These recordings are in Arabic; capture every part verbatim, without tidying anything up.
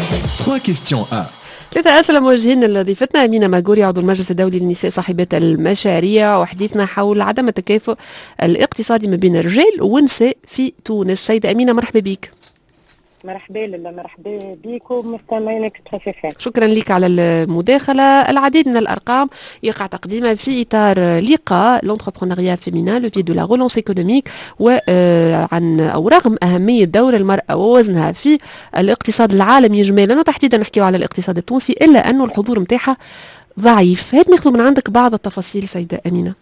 trois questions à ثلاثة أسئلة موجهين لضيفتنا أمينة ماغوري عضو المجلس الدولي للنساء صاحبات المشاريع، وحديثنا حول عدم التكافؤ الاقتصادي ما بين الرجال والنساء في تونس. سيدة أمينة مرحبا بك. مرحبا لله، مرحبا بكم مستمعينك بخير. شكرا لك على المداخلة. العديد من الأرقام يقع تقديمها في إطار لقاء لونتربرونيا فيمينا لو في دو لا رولونس ايكونوميك، وعن أو رغم أهمية دور المرأة ووزنها في الاقتصاد العالمي إجمالا، وتحديدا نحكيو على الاقتصاد التونسي، إلا أنه الحضور متاعها ضعيف. هات ناخذ من عندك بعض التفاصيل سيدة أمينة.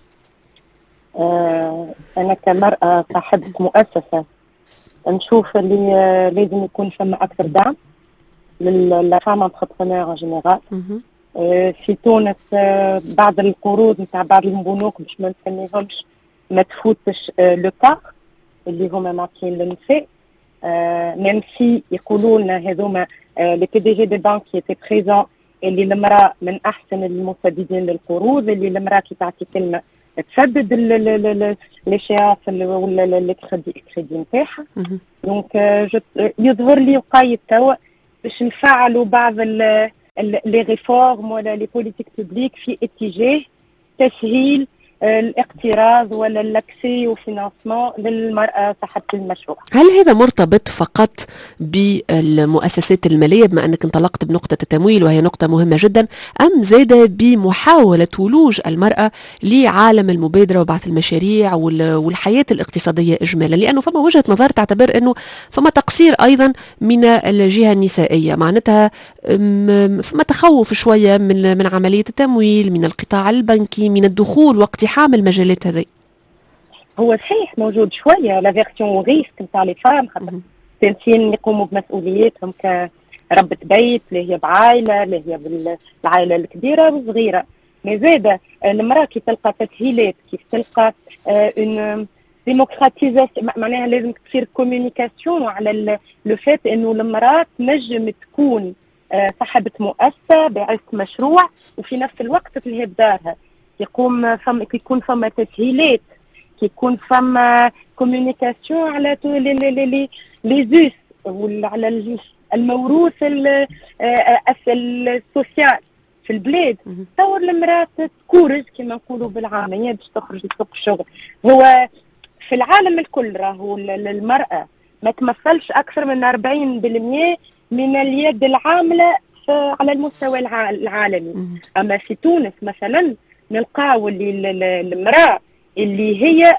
آه أنا كمرأة صاحبة مؤسسة نشوف اللي لازم يكون فما أكثر دعم للفام انتربرونور ان جينيرال. في تونس بعض القروض نتاع بعض البنوك باش ما نسميهمش ما تفوتش لو كار اللي هما معطين للنساء، ميم سي يقولوا لنا هذوما لي بي دي جي دي بانك كي تي بريزون اللي المراه من احسن المسددين للقروض، اللي المراه كي تعطي كلمه تسدد ليشياس ولا الكريدي الكريدي نتاعها. دونك يظهر لي وقايد توا باش نفعلوا بعض لي ريفورم ولا لي بوليتيك بوبليك في اتجاه تسهيل الاقتراض ولا الاكسي وفينانسمون للمرأة صاحبة المشروع. هل هذا مرتبط فقط بالمؤسسات المالية بما أنك انطلقت بنقطة التمويل وهي نقطة مهمة جدا، أم زاد بمحاولة ولوج المرأة لعالم المبادرة وبعث المشاريع والحياة الاقتصادية إجمالا؟ لأنه فما وجهة نظر تعتبر أنه فما تقصير أيضا من الجهة النسائية، معناتها فما تخوف شوية من من عملية التمويل، من القطاع البنكي، من الدخول واقتحام حامل المجالات هذه. هو صحيح موجود شويه لا فيرسيون ريسك نتاع لي فام، خاطر تنسين يقوموا بمسؤولياتهم كربة بيت اللي هي بعائله اللي هي بالعائله الكبيره والصغيره. مي زاده المراه كي تلقى تسهيلات، كيف تلقى اون ديموكراتيزاسيون، معناها لازم تصير كوميونيكاسيون على لو فات انه المراه تنجم تكون صاحبه مؤسسه بعث مشروع وفي نفس الوقت تلهي بدارها، يقوم فما يكون فما تسهيلات، يكون فما كوميونيكاسيون على لي لي لي لي زوس وعلى الموروث السوسيال في البلاد. تصور المراه تكورج كما نقولوا بالعاميه باش تخرج لسوق الشغل. هو في العالم الكل راهو المراه ما تمثلش اكثر من أربعين بالمئة من اليد العامله على المستوى العالمي. اما في تونس مثلا نلقاو اللي المراه اللي هي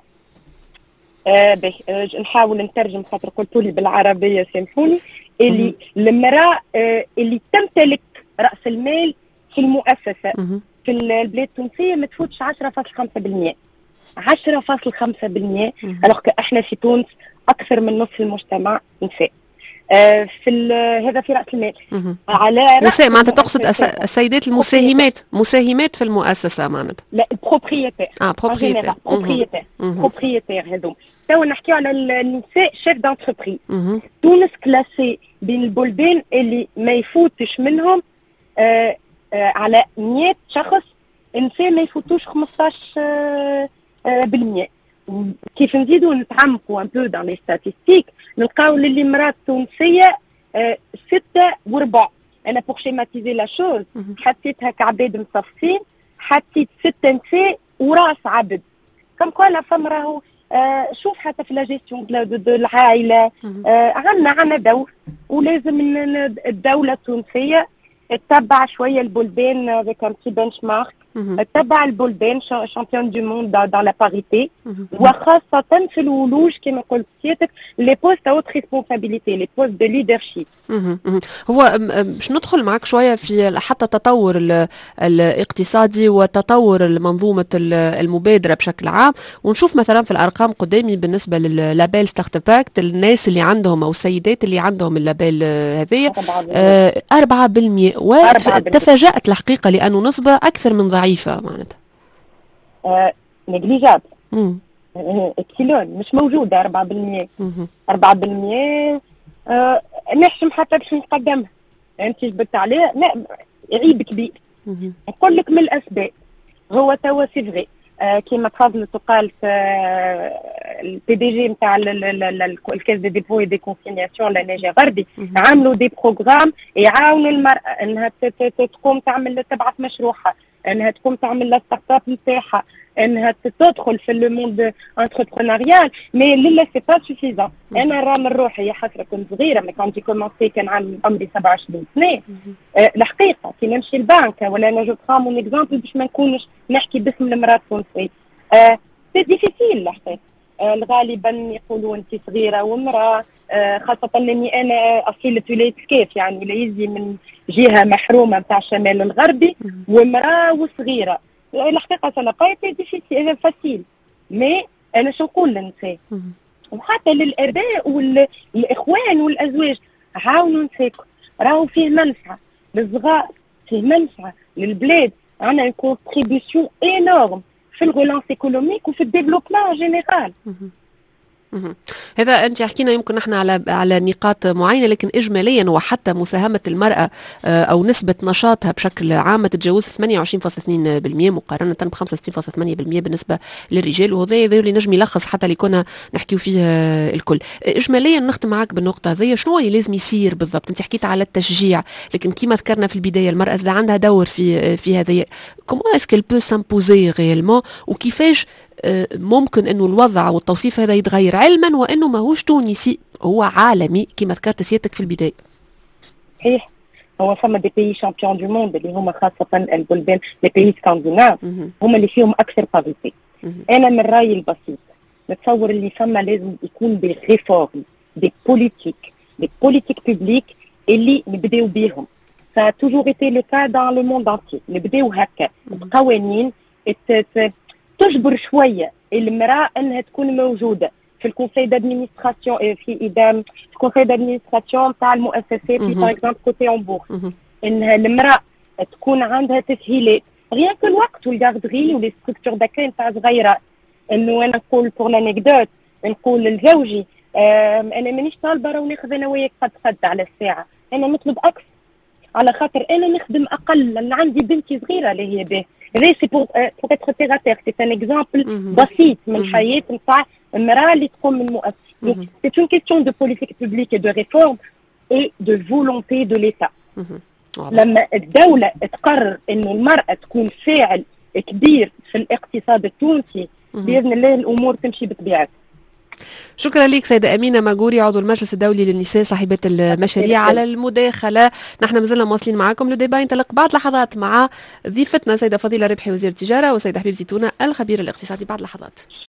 آه آه نحاول نترجم خاطر قلتوا لي بالعربيه سامحوني، اللي المراه آه اللي تمتلك راس المال في المؤسسه في البلاد التونسيه ما تفوتش عشرة فاصلة خمسة بالمئة عشرة فاصلة خمسة بالمئة الوغ احنا في تونس اكثر من نصف المجتمع نساء. آه في هذا في راس المال. على نساء معناتها تقصد السيدات المساهمات مساهمات في المؤسسه معناتها؟ لا بروبريتير. اه بروبريتير بروبريتير بروبريتير هذوم. تو نحكيو على النساء شيف دونتربريز. تونس كلاسي بين البلدان اللي ما يفوتش منهم آه آه على مئة شخص النساء ما يفوتوش خمسطاش آه آه بالمئة. كيف نزيدوا نتعمقوا ان بو دان لي ستاتيستيك نلقاو اللي المراه التونسيه آه ستة وربع. انا بور شيماتيزي لا شوز حطيتها كعباد مصفين، حطيت ستة نساء وراس عبد كم قال فم راهو آه شوف حتى في لا جيستيون دو العائله آه عندنا عندنا دور، ولازم الدوله التونسيه تتبع شويه البلدان ذاك بتي بنش مارك، تتبع البلدان شامبيون دو موند دون لا باريتي، وخاصه في الولوج كما قلت سيادتك لي بوست اوت ريسبونسابيلتي لي بوست دو ليدرشيب. هو باش ندخل معك شويه في حتى التطور الاقتصادي وتطور منظومه المبادره بشكل عام، ونشوف مثلا في الارقام قدامي بالنسبه لللابيل ستارت باكت الناس اللي عندهم او السيدات اللي عندهم اللابيل هذه أربعة بالمئة، وتفاجأت الحقيقه لانه نسبه اكثر من ضعيفه معناتها. آه نيجليجاب ابسيلون مش موجوده أربعة بالمئة أربعة بالمئة آه نحشم حتى باش نقدمها انت جبت عليها لا عيب كبير. نقول لك من الاسباب هو توا سي فغي كما تفضل تقال في البي دي جي نتاع الكاس دي ديبو دي كونسينياسيون لا ناجي غربي، عملوا دي بروغرام يعاونوا المراه انها تقوم تعمل تبعث مشروعها، انها تقوم تعمل لا ستارت اب نتاعها، انها تدخل في لو موند انتربرونيريال. مي لا سي با سوفيزون. انا راه من روحي يا حسره كنت صغيره، مي كنت كومونسي كان عندي عمري سبعة وعشرين سنه. أه الحقيقه كي نمشي البنك ولا انا جو برا مون اكزومبل باش ما نكونش نحكي باسم المراه التونسيه، أه سي ديفيسيل الحقيقه. أه غالبا يقولوا انت صغيره ومراه، أه خاصه اني انا اصيله ولايه كيف، يعني ولايتي من جهه محرومه نتاع الشمال الغربي ومراه وصغيره. الحقيقه سنة بايتي ديفيسيل فاسيل، مي انا شو نقول للنساء وحتى للاباء والاخوان والازواج، عاونوا نساكم، راهو فيه منفعه للصغار، فيه منفعه للبلاد، عندنا كونتريبيسيون انورم في الغولانس ايكونوميك وفي الديفلوبمون جينيرال. هذا انت حكينا يمكن نحن على على نقاط معينه، لكن اجماليا وحتى مساهمه المراه او نسبه نشاطها بشكل عام تتجاوز ثمانية وعشرين فاصلة اثنين بالمئة مقارنه ب خمسة وستين فاصلة ثمانية بالمئة بالنسبه للرجال، وهذا اللي نجم يلخص حتى اللي كنا نحكيو فيه الكل. اجماليا نختم معك بالنقطه هذه، شنو اللي لازم يصير بالضبط؟ انت حكيت على التشجيع، لكن كما ذكرنا في البدايه المراه اذا عندها دور في في هذه، كومون اسكو بو سامبوزي ريالمون، وكيفاش ممكن انه الوضع والتوصيف هذا يتغير، علما وانه ماهوش تونسي، هو عالمي كما ذكرت سيادتك في البدايه. صحيح، هو فما دي بيي شامبيون دو موند اللي هما خاصه البلدان لي بيي سكانديناف هما اللي فيهم اكثر باريتي. انا من رايي البسيط نتصور اللي فما لازم يكون دي ريفورم، دي بوليتيك دي بوليتيك بوبليك اللي نبداو بيهم. سا توجور ايتي لو كا دان لو موند انتي، نبداو هكا بقوانين تجبر شويه المراه انها تكون موجوده في الكونسي دادمينستراسيون، في ادام الكونسي دادمينستراسيون تاع المؤسسات في باغ اكزومبل كوتي اون بورس، انها المراه تكون عندها تسهيلات غير كل الوقت، والجاردري ولي ستركتور داكاي نتاع صغيره. انه انا نقول بور لانيكدوت، نقول لزوجي انا مانيش طالبه راه ناخذ انا وياك قد قد على الساعه، انا نطلب اكثر على خاطر انا نخدم اقل، لان عندي بنتي صغيره اللي هي به. لي سي بور بور اتر تيغ ا تيغ، سي ان اكزامبل بسيط من الحياه نتاع المراه اللي تقوم من مؤسسه. سي اون كيستيون دو بوليتيك بوبليك دو ريفورم اي دو فولونتي دو ليتا. لما الدوله تقرر انه المراه تكون فاعل كبير في الاقتصاد التونسي، باذن الله الامور تمشي بطبيعتها. شكرا لك سيدة أمينة ماغوري، عضو المجلس الدولي للنساء صاحبة المشاريع، على المداخلة. نحن مازلنا مواصلين معكم. لو ديبا ينطلق بعد لحظات مع ضيفتنا سيدة فضيلة ربحي وزير التجارة، وسيدة حبيب زيتونة الخبير الاقتصادي بعد لحظات.